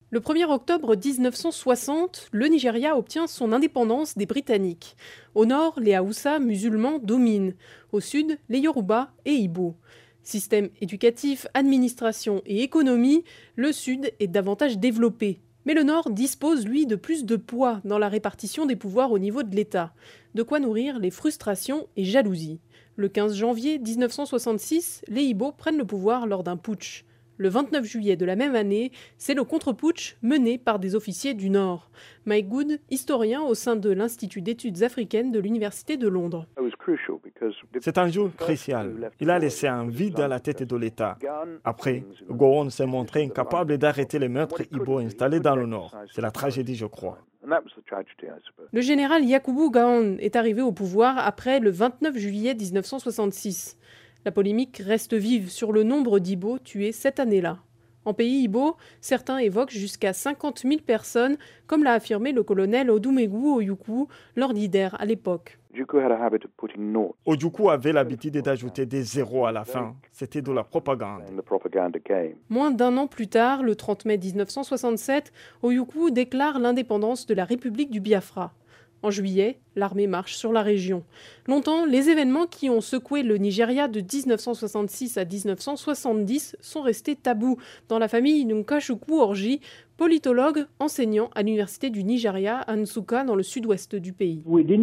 Le 1er octobre 1960, le Nigeria obtient son indépendance des Britanniques. Au nord, les Haoussa musulmans dominent. Au sud, les Yoruba et Ibo. Système éducatif, administration et économie, le sud est davantage développé. Mais le nord dispose, lui, de plus de poids dans la répartition des pouvoirs au niveau de l'État. De quoi nourrir les frustrations et jalousies. Le 15 janvier 1966, les Ibo prennent le pouvoir lors d'un putsch. Le 29 juillet de la même année, c'est le contre-putsch mené par des officiers du Nord. Mike Good, historien au sein de l'Institut d'études africaines de l'Université de Londres. C'est un jour crucial. Il a laissé un vide dans la tête de l'État. Après, Gowon s'est montré incapable d'arrêter les meurtres Ibo installés dans le Nord. C'est la tragédie, je crois. Le général Yakubu Gowon est arrivé au pouvoir après le 29 juillet 1966. La polémique reste vive sur le nombre d'Ibo tués cette année-là. En pays Ibo, certains évoquent jusqu'à 50 000 personnes, comme l'a affirmé le colonel Odumegwu Ojukwu, leur leader à l'époque. Ojukwu avait l'habitude d'ajouter des zéros à la fin. C'était de la propagande. Moins d'un an plus tard, le 30 mai 1967, Ojukwu déclare l'indépendance de la République du Biafra. En juillet, l'armée marche sur la région. Longtemps, les événements qui ont secoué le Nigeria de 1966 à 1970 sont restés tabous dans la famille Nkachukwu Orji, politologue enseignant à l'université du Nigeria à Nsukka dans le sud-ouest du pays.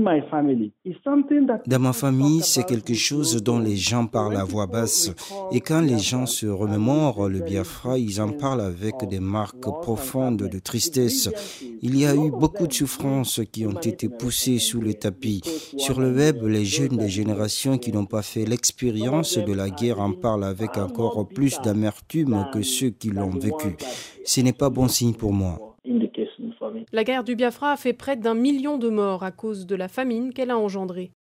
Dans ma famille, c'est quelque chose dont les gens parlent à voix basse. Et quand les gens se remémorent le Biafra, ils en parlent avec des marques profondes de tristesse. Il y a eu beaucoup de souffrances qui ont été poussées sous le tapis. Sur le web, les jeunes des générations qui n'ont pas fait l'expérience de la guerre en parlent avec encore plus d'amertume que ceux qui l'ont vécu. Ce n'est pas bon signe pour moi. La guerre du Biafra a fait près d'1 million de morts à cause de la famine qu'elle a engendrée.